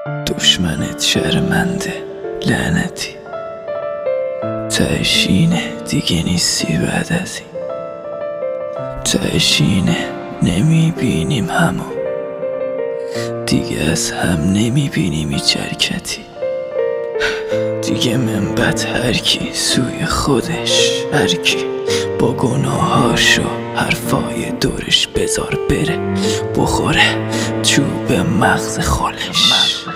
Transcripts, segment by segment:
دشمنت شرمنده لعنتی، تهشینه دیگه نیستی بعد از این، تهشینه نمیبینیم همو دیگه، از هم نمیبینیم هیچ حرکتی دیگه. من بد هرکی سوی خودش، هرکی با گناهاشو حرفای دورش بذار بره بخوره چوب مغز خالش.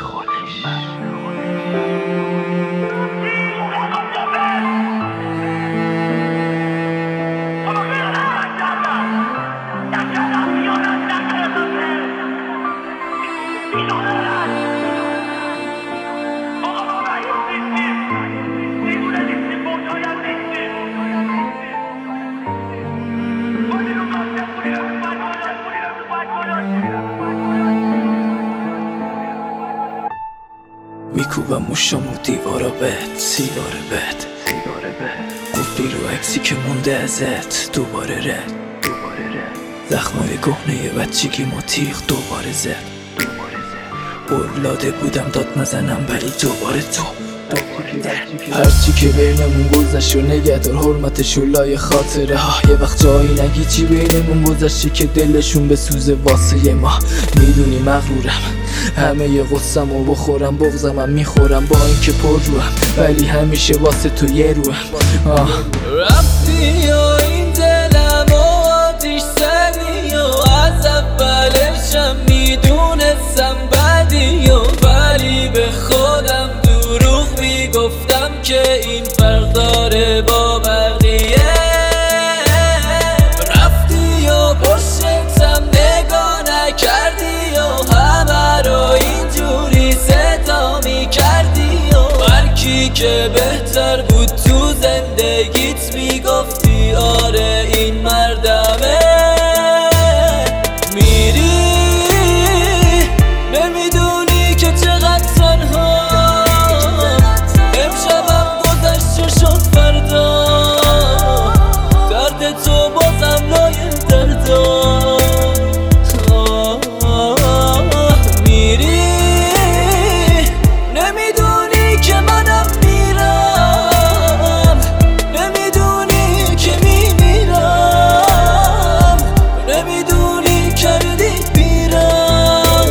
میکوبم مشامو دیوارا بهت، سیگار بهت قفلی رو عکسی که مونده ازت، دوباره رد زخمای کهنه بچگیمو تیغ دوباره زد. اولاده بودم داد نزنم ولی دوباره تو هرچی که بینمون گذشت و نگهدار حرمتش و لای خاطره ها. یه وقت جایی نگی چی بینمون گذشته که دلشون بسوزه واسه ما. میدونی مغرورم همه ی غصم و بخورم بغضم میخورم با اینکه پر روم، ولی همیشه واسه تو یه روم. رفتی یا این دلم و آتیش زدی و از اولشم میدونستم بدی و ولی به خودم دروغ میگفتم که این فرق داره با بقیه. رفتی و پشتم نگاه نکردی و همه رو اینجوری صدا میکردی و هرکی که بهتر بود تو زندگیت میگفتی آره این مردمه. میری نمیدونی که چقدر تنها امشبم گذشت شد فردا، درد تو بازم لای دردا. میری نمیدونی که منم میرم، نمیدونی که میمیرم، نمیدونی کردی بیرم.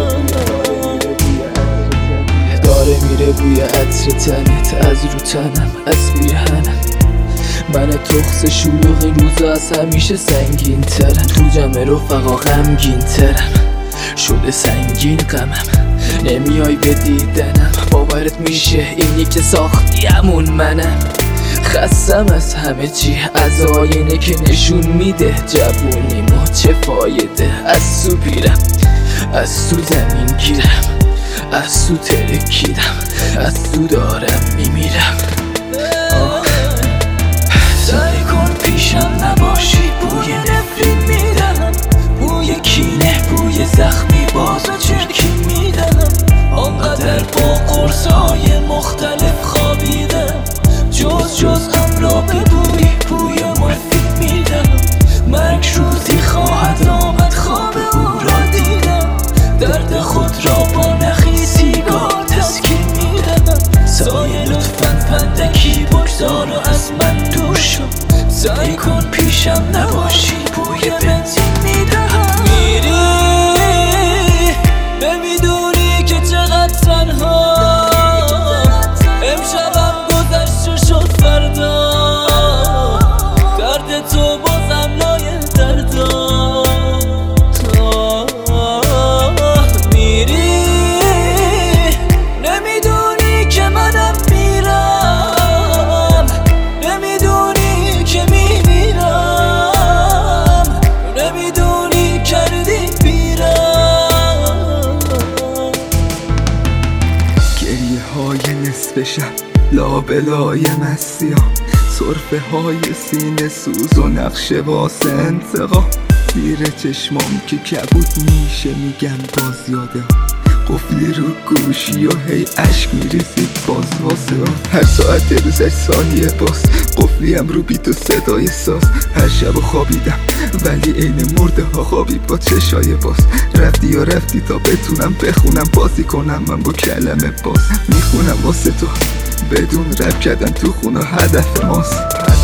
داره میره بوی عطر تنت از رو تنم، از بیرهنم. من تخص شلوغ این روزا از همیشه سنگین ترم، تو جمع رفقا غمگین ترم، شده سنگین غمم. نمیای به دیدنم باورت میشه اینی که ساختیمون منم. خستم از همه چی، از آینه که نشون میده جوونیمو چه فایده. از تو پیرم، از تو زمین گیرم، از تو ترکیدم، از تو دارم میمیرم. سعی کن پیشم نباشی، بوی نفرین میدم، بوی کینه، بوی زخمی باز و چرکی میدم. آنقدر با قرصهای مختلف خوابیدم، جز امرا به بوی مورفین میدم. مرگ روزی خواهد آمد خواب او را دیدم، درد خود را با نخی سیگار تسکین میدم. سایه لطفاً پندکی بگذار و از من دور شو، سعی کن پیشم نباشی، بوی بنزین میدم. میری نمیدونی که چقدر تنها امشبم گذشت شد فردا، درد تو بازم لای دردا. میری نمیدونی که منم میرم، نمیدونی که میمیرم، نمیدونی کردی بیرم. گریه های نصف شب، لابلای مستی ها، صرفه های سینه سوز و نقشه واسه انتقام. زیر چشمام که کبود میشه میگم باز یاده ها، قفلی رو گوشی و هی عشق میریزید باز واسه من. هر ساعت روزش ثانیه باز قفلیم رو بیت و صدای ساز. هر شب خوابیدم ولی عین مرده ها خوابی با چشای باز. رفتی یا رفتی تا بتونم بخونم بازی کنم من با کلمه باز. میخونم واسه تو بدون رپ کردن تو خونه هدف ماست.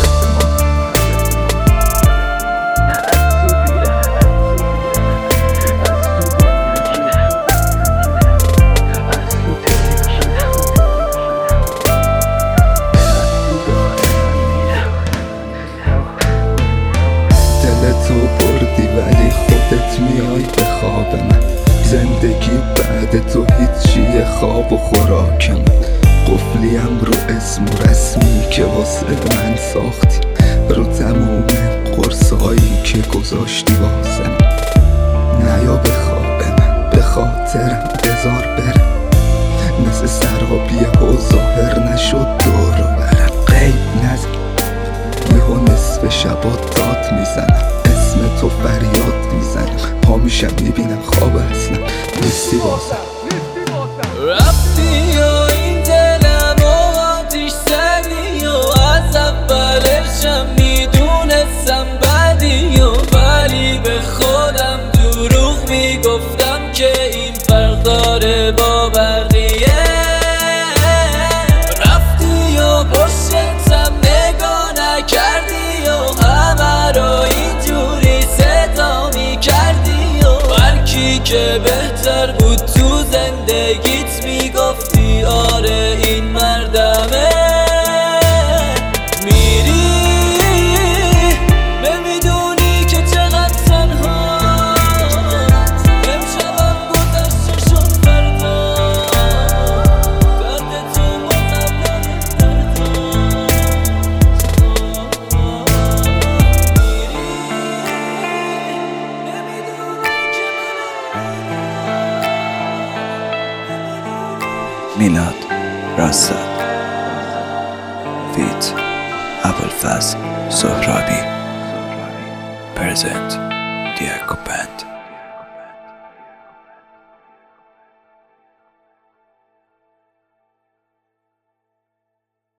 تو بردی ولی خودت میای به خواب من. زندگی بعد تو هیچیه خواب و خوراکم. قفلیم رو اسم و رسمی که واسه من ساختی، رو تموم قرصایی که گذاشتی واسم. نیا به خواب من به خاطرم بذار برم، مثل سرابیه و ظاهر نشد دور و برم. غیب نزد یهو نصف شبا داد میزنم، اسم تو فریاد میزنم. پا میشم میبینم خواب اصلا نیستی واسم. رفتی یا این دلم و آتیش زدی و از اولشم میدونستم بدی و ولی به خودم دروغ میگفتم که این فرق داره با بقیه. رفتی و پشتم نگاه نکردی و همه رو اینجوری صدا میکردی و هرکی که بهتر بود تو زندگیت میگفتی آره این مردمه. میری نمیدونی که چقدر تنها امشبم گذشته شد فردا. درد تو بازم یادت میلاد راسد فیت ابوالفضل سهرابی پرزنت دیاکو بند.